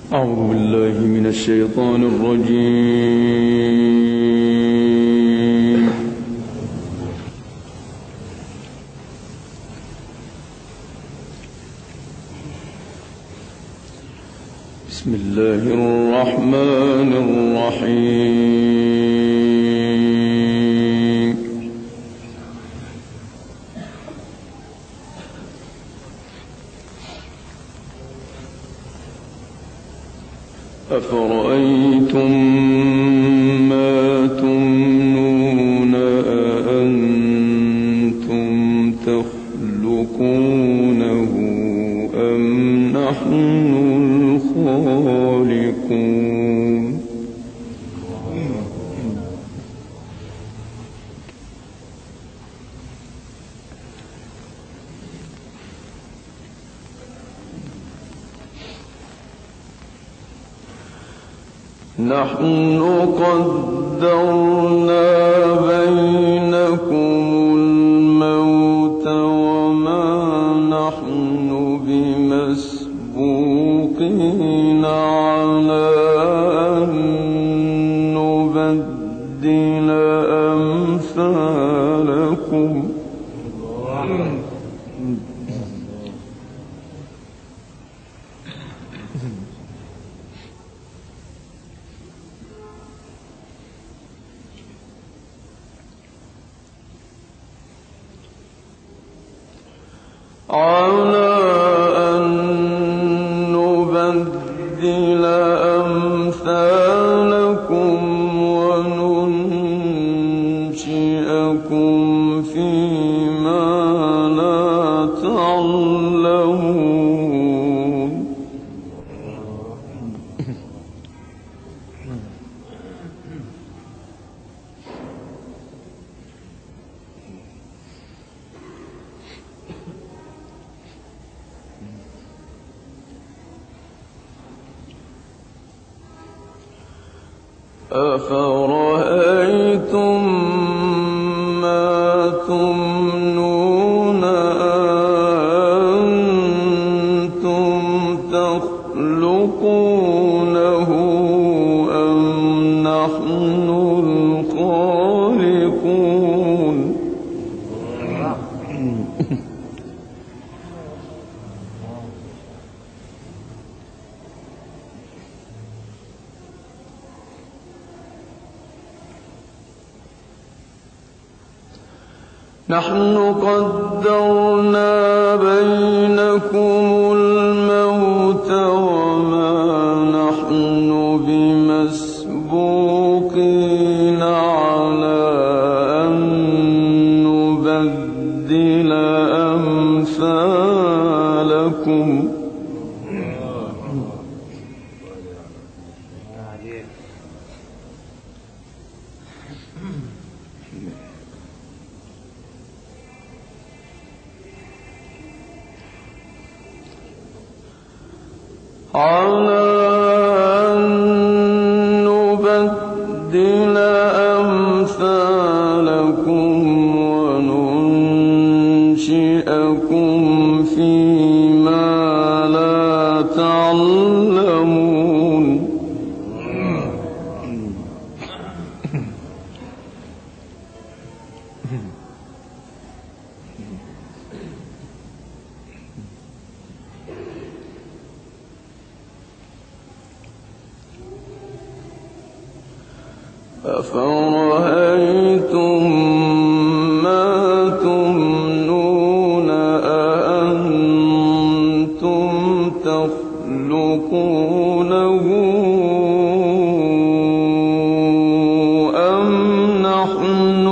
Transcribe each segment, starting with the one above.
أعوذ بالله من الشيطان الرجيم. بسم الله الرحمن الرحيم. أفرأيتم ما تمنون أأنتم تخلقونه أم نحن الخالقون؟ نحن قدرنا بينكم الموت وما نحن بمسبوقين على أن نبدل أمثالكم. على أن نبدل أمثالكم وننشئكم فيما لا تعلمون. أفرأيتم ما تمنون أأنتم تخلقونه أم نحن الخالقون؟ نحن قدرنا بينكم الموت وما نحن بمسبوقين على أن نبدل أمثالكم. على أن نبدل أمثالكم وننشئكم فيما لا تعلمون. أفرأيتم ما تمنون أأنتم تخلقونه أم نحن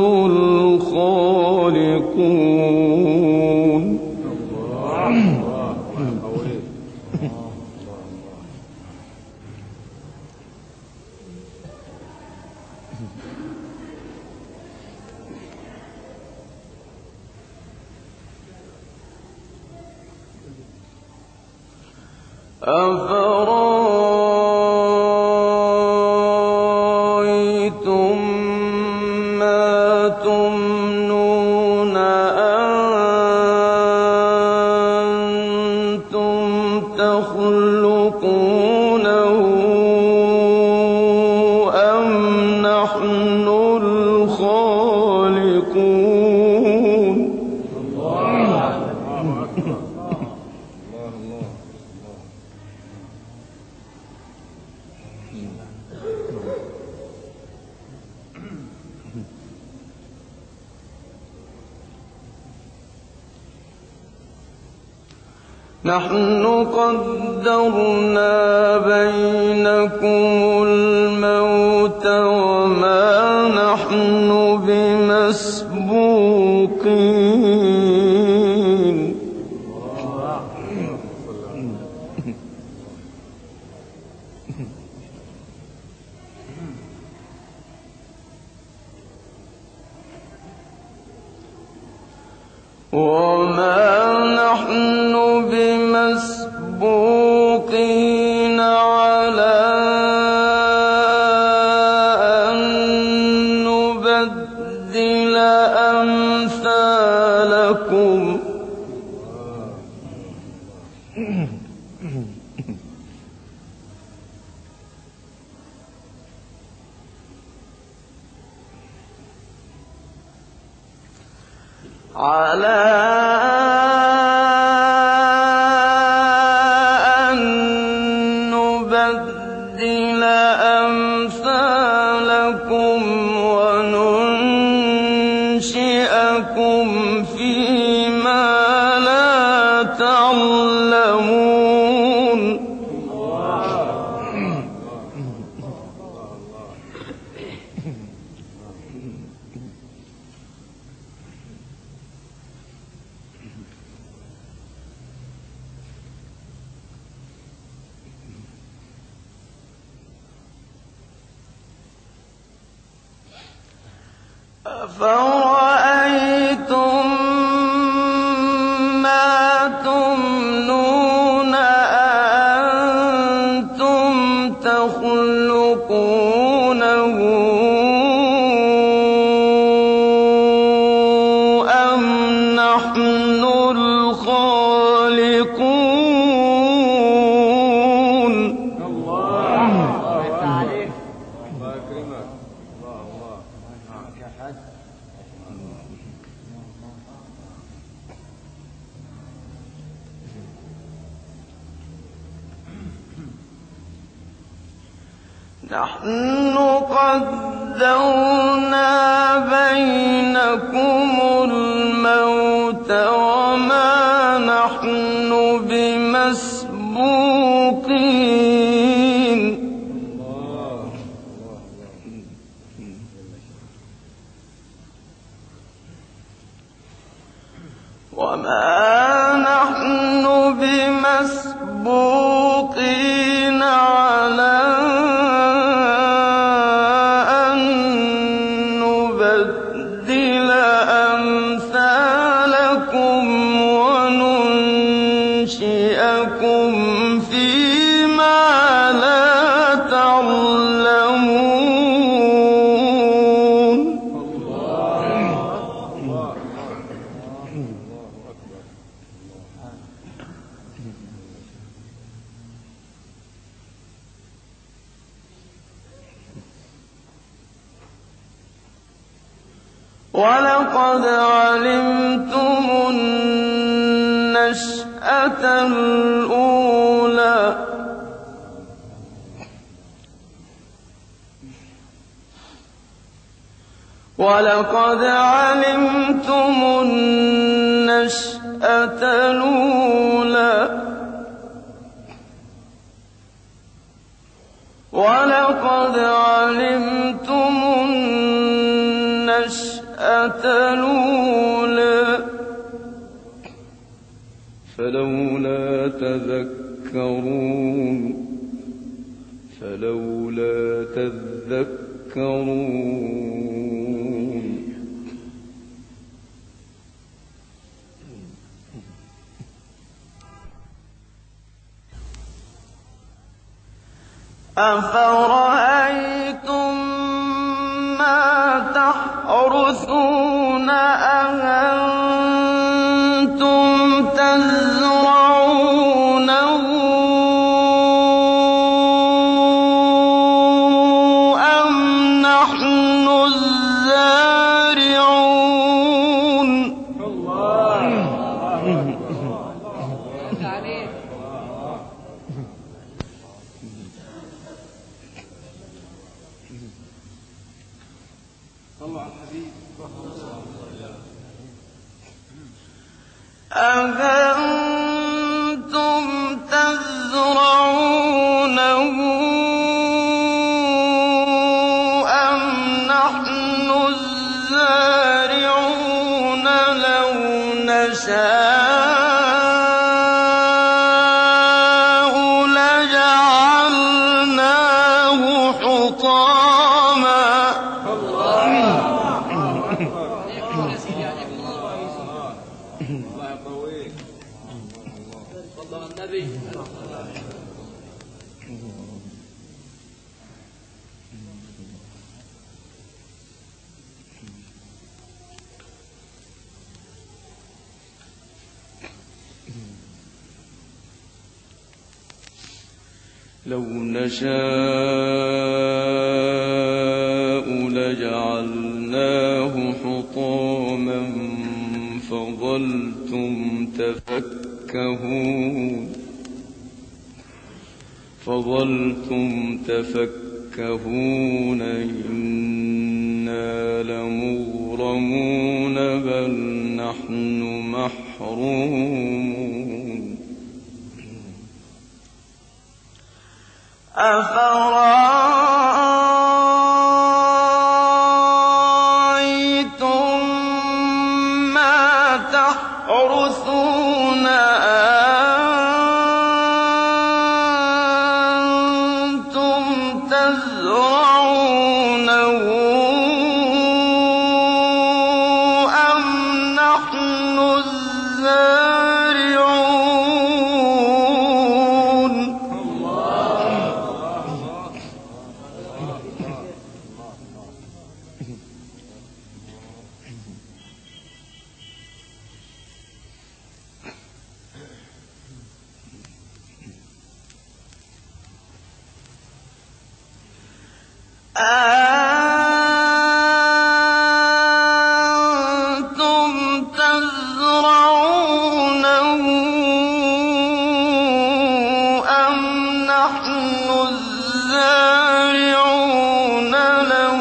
الخالقون؟ أفرأيتم ما تمنون أأنتم تخلقونه نحن قدرنا بينكم الموت وما نحن بمسبوقين على أن نبدل أمثالكم وننشئكم فيما لا تعلمون أفرأيتم ما تمنون أأنتم تخلقونه أم نحن الخالقون نحن قدرنا بينكم الموت وما نحن بمسبوقين على أن نبدل أمثالكم وننشئكم فيما لا تعلمون ولقد علمتم النشأة الأولى ولقد علمتم النشأة الأولى ولقد علمتم النشأة الأولى فلولا تذكرون أفرأيتم ما تحرثون أأنتم تزرعونه أم نحن الزارعون لو نشاء لجعلناه حطاما فظلتم تفكهون إنا لمغرمون بل نحن محرومون أفرأيتم ما تحرثون أنتم تزرعونه أم نحن الزارعون أأنتم تزرعونه أم نحن الزارعون لو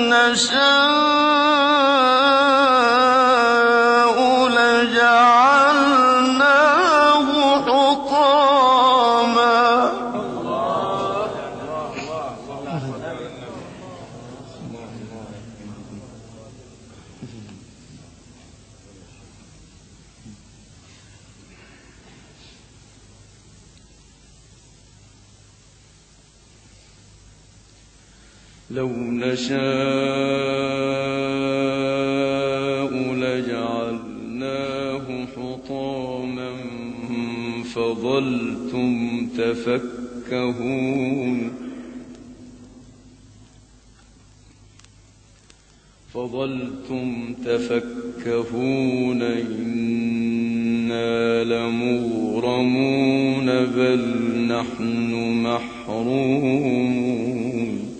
نشاء لجعلناه حطاما لو نشاء لجعلناه حطاما فظلتم تفكهون إنا لمغرمون بل نحن محرومون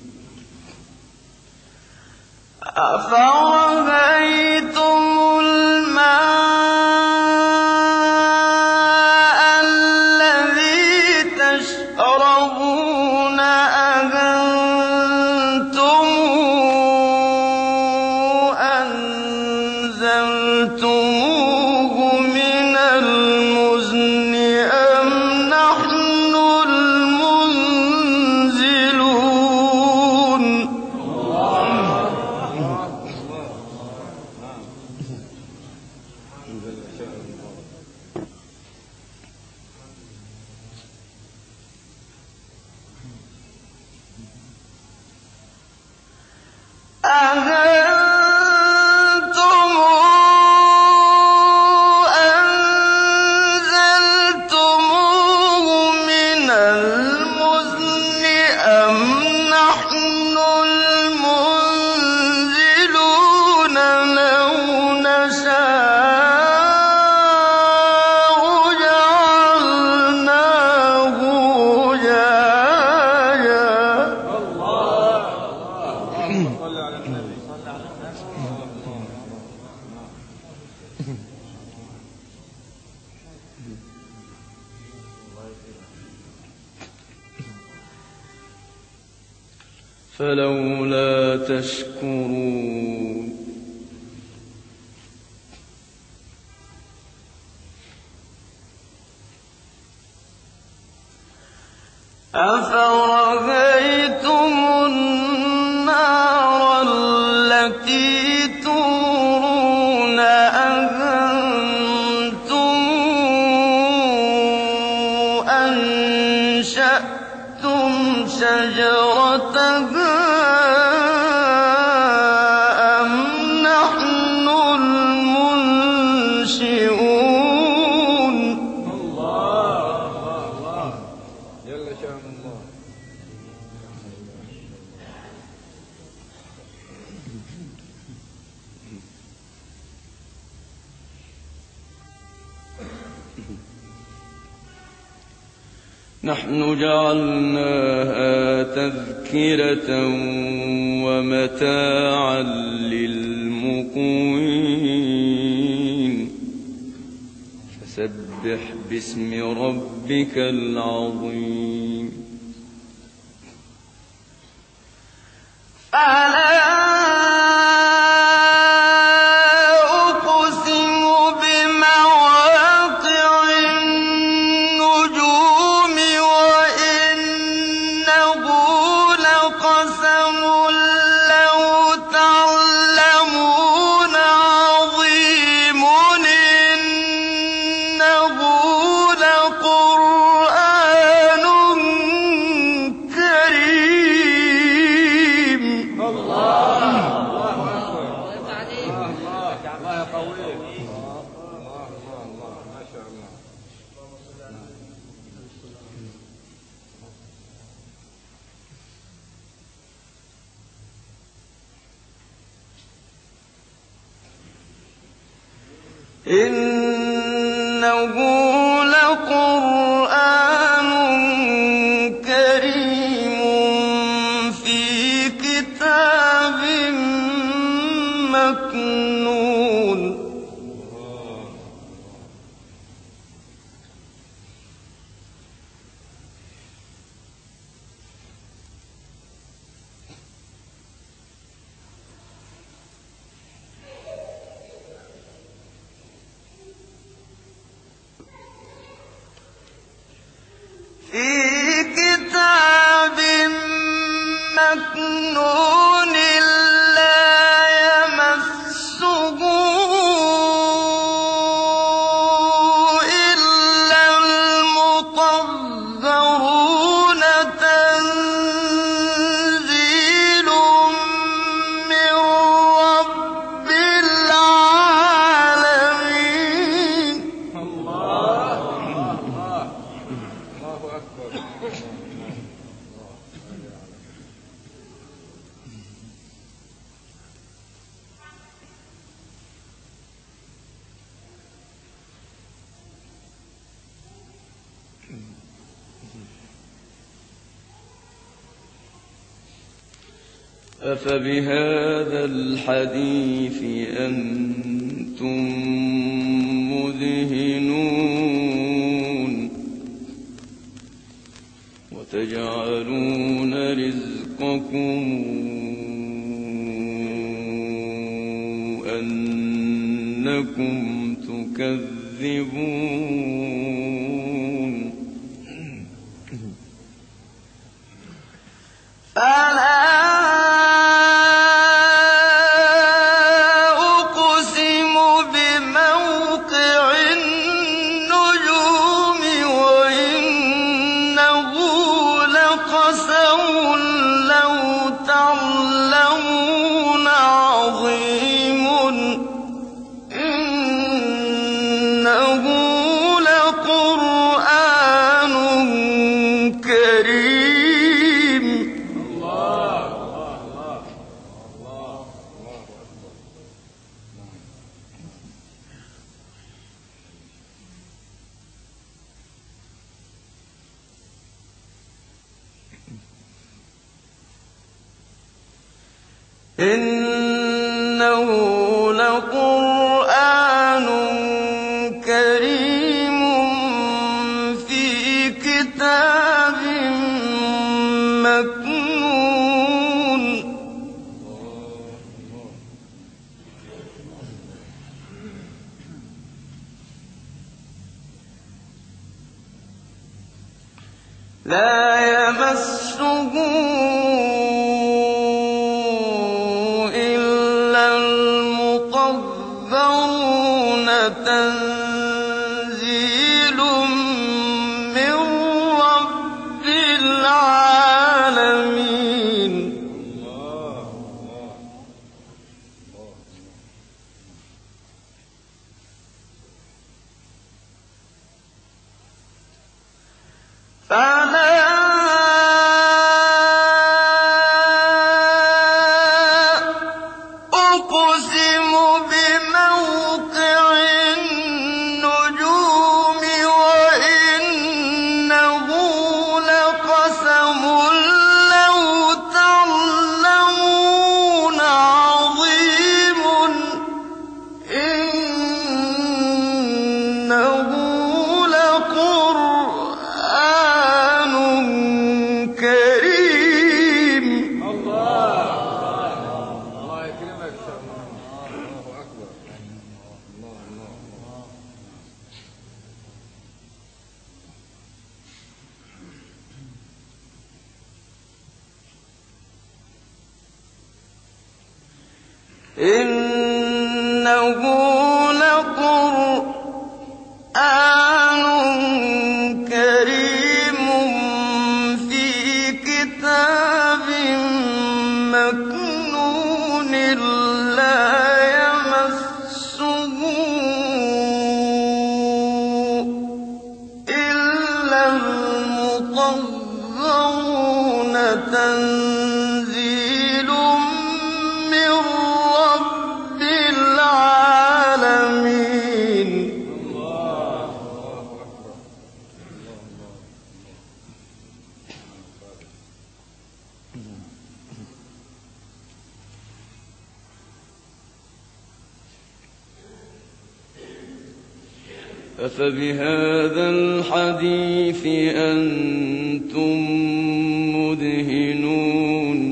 أفرأيتم الماء الذي تشربون أأنتم أنزلتموه من المزن أم نحن المنزلون أأنتم أنزلتموه من المزن أم نحن المنزلون لو نشاء جعلناه جاجا فلولا تشكرون أفرأيتم النار التي تورون أأنتم أنشأتم شجرتها أم نحن المنشئون جل شأن الله. نحن جعلناها تذكرة ومتاعا للمقوين فسبح باسم ربك العظيم إنه لقرآن كريم في كتاب مكنون لا يمسه إلا المطهرون تنزيل من رب العالمين الله أكبر أفبهذا الحديث أنتم مدهنون وتجعلون رزقكم أنكم تكذبون إنه لقرآن كريم في كتاب مكنون لا يمسه تنزيل من رب العالمين فلا أقسم بموقع النجوم وإنه إنه لقرآن كريم في كتاب مكنون لا يمسه إلا المطهرون تنزيل من رب العالمين أفبهذا الحديث أنتم مدهنون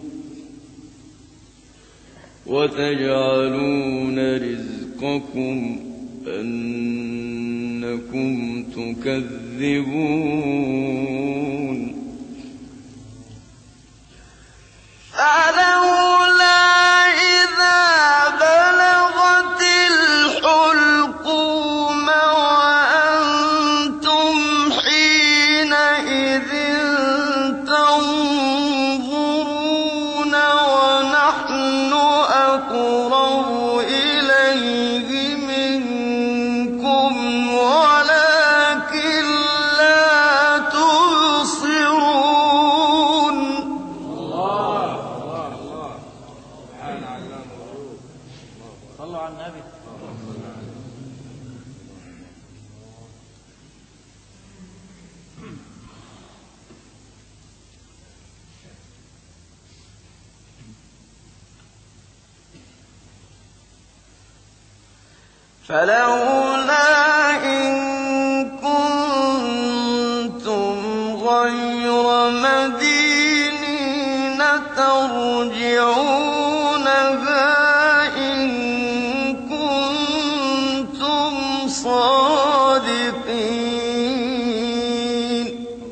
وتجعلون رزقكم أنكم تكذبون فلولا إذا بلغت الحلقوم وأنتم حينئذ تنظرون ونحن أقرب إليه منكم ولكن لا تبصرون صلوا على النبي. فلولا إن كنتم غير مدينين ترجعونها إن كنتم صادقين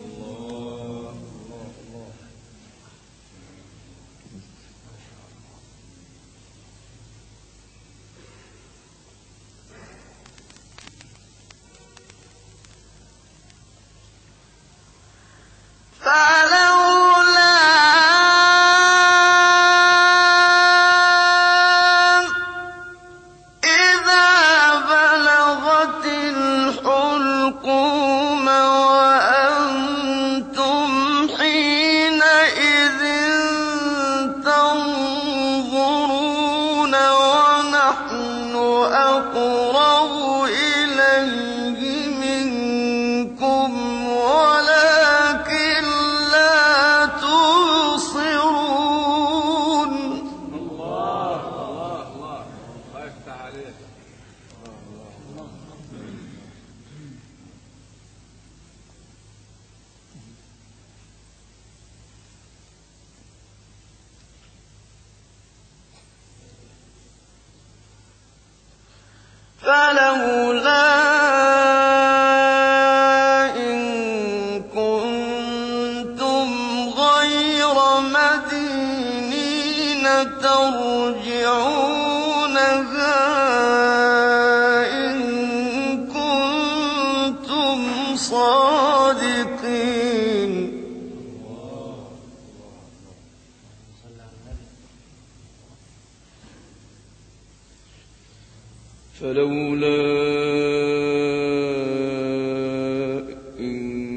فلولا إذا بلغت الحلقوم وأنتم حينئذ تنظرون ونحن أقرب إليه منكم ولكن لا تبصرون الله يفتح عليك. فلولا إن كنتم غير مدينين ترجعونها إن كنتم صادقين فلولا إن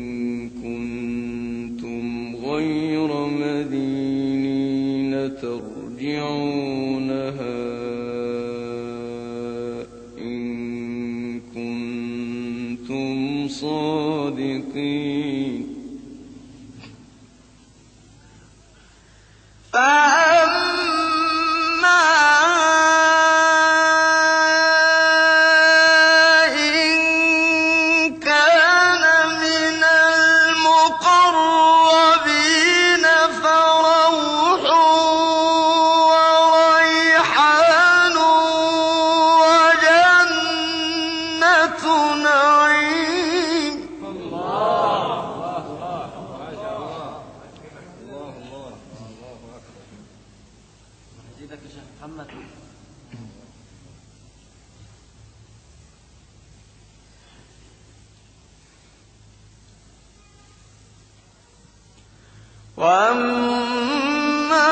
كنتم غير مدينين ترجعونها إن كنتم صادقين محمد وأما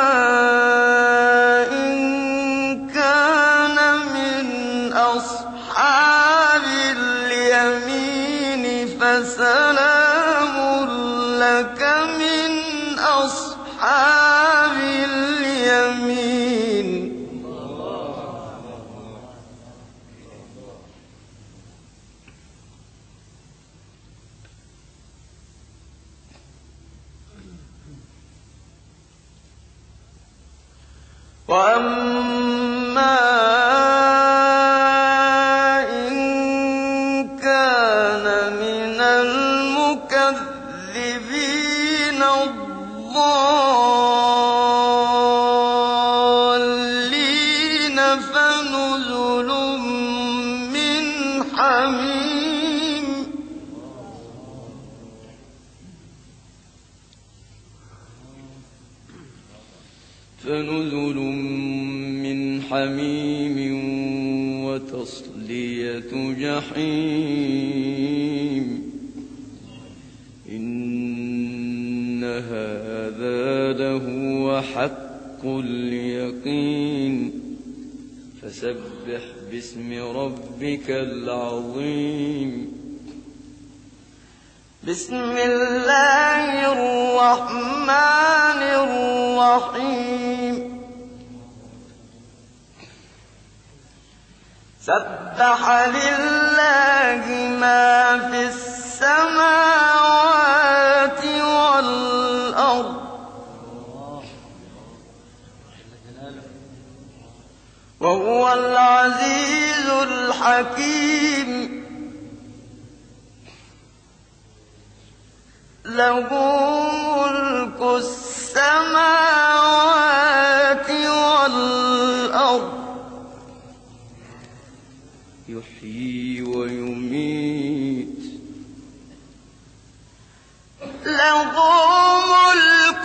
إن كان من أصحاب اليمين فسلام لك من أصحاب اليمين. وأما إن كان من المكذبين الضالين فنزل من حميم. فنزل من حميم وتصلية جحيم. إن هذا لهو حق اليقين. فسبح باسم ربك العظيم. بسم الله الرحمن الرحيم. سبح لله ما في السماوات والأرض وهو العزيز الحكيم. له ملك السماوات والأرض يحيي ويميت. له ملك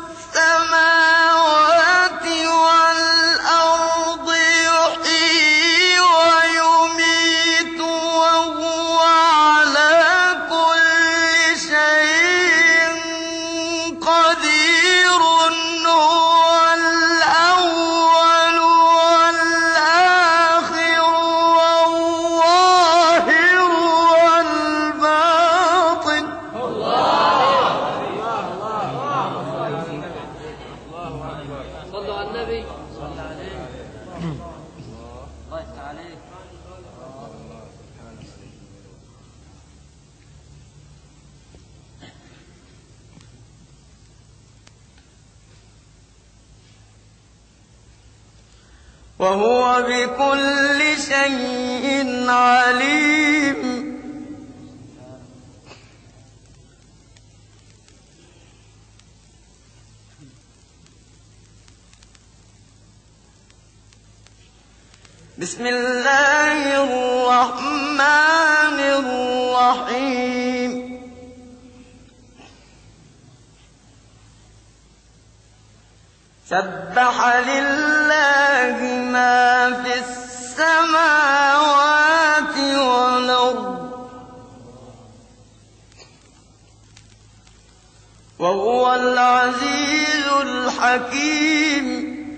السماوات والأرض يحيي ويميت وهو على كل شيء قدير. هو الأول والآخر والظاهر والباطن. صلوا على النبي. صلى عليه. الله يفتح عليك. وهو بكل شيء عليم. بسم الله الرحمن الرحيم. سبح لله ما في السماوات والأرض وهو العزيز الحكيم.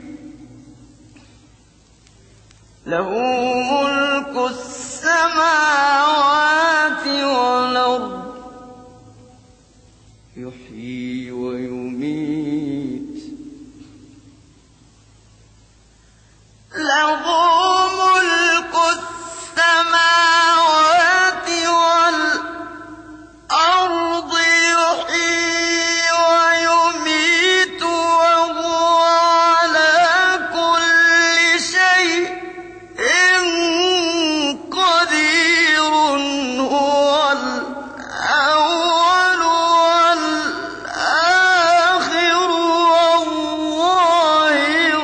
له ملك السماوات والأرض يحيي ويميت. له ملك السماوات والأرض يحيي ويميت وهو على كل شيء قدير. هو الأول والآخر والظاهر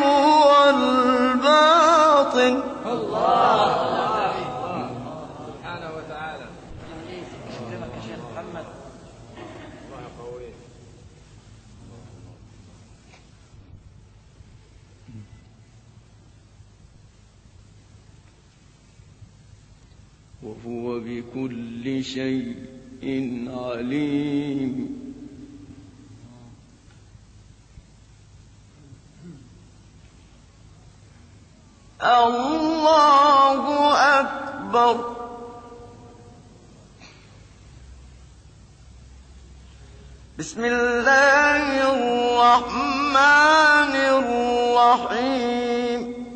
والباطن. سبحانه وتعالى. يكرمك يا شيخ محمد. الله يقويه. وهو بكل شيء عليم. بسم الله الرحمن الرحيم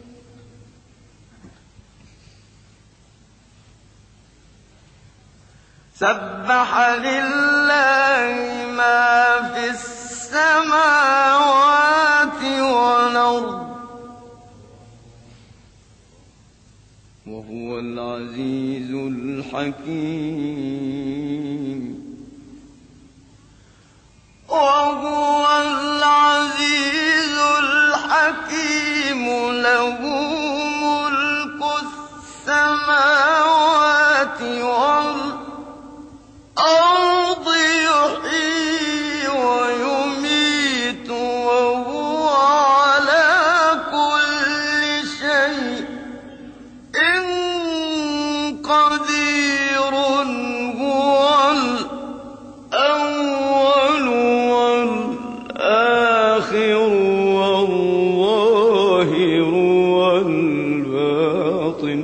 سبح لله ما في السماوات والأرض وهو العزيز الحكيم وهو العزيز الحكيم له ملك السماوات والأرض يحيي ويميت وهو على كل شيء قدير هو الأول والآخر والظاهر والباطن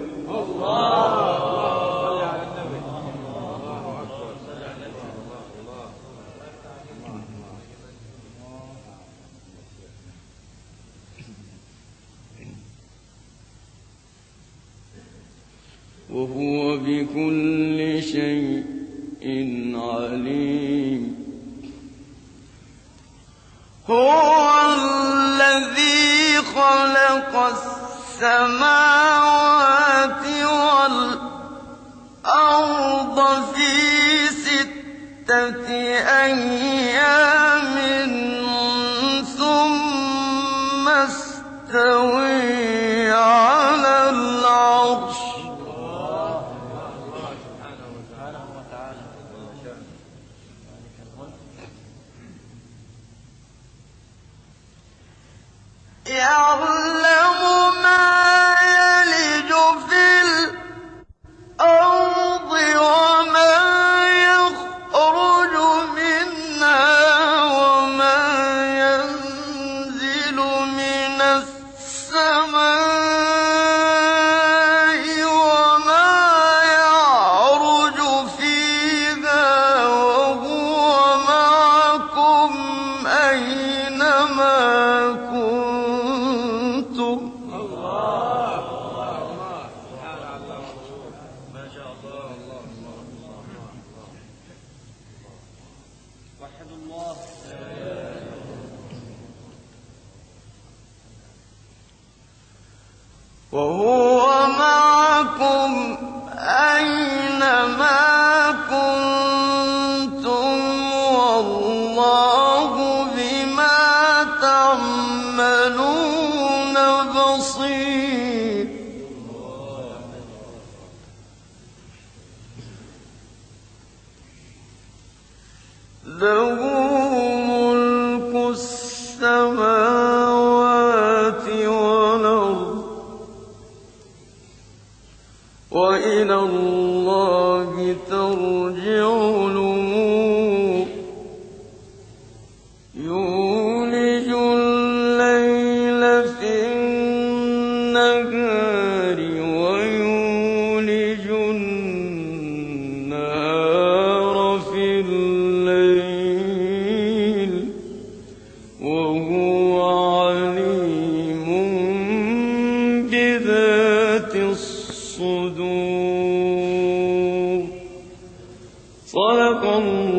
وهو بكل شيء عليم هو الذي خلق السماوات والأرض في 6 أيام ثم استوى على العرش يعلم ما يلج في الأرض وما يخرج منها وما ينزل من السماء وما يعرج فيها وهو معكم أينما كنتم وحد الله. وهو معكم أينما كنتم والله بما تعملون بصير له ملك السماوات والأرض وإلى الله ترجع الأمور يولج الليل في النهار ويولج النهار في الليل وهو عليم بذات الصدور صدق الله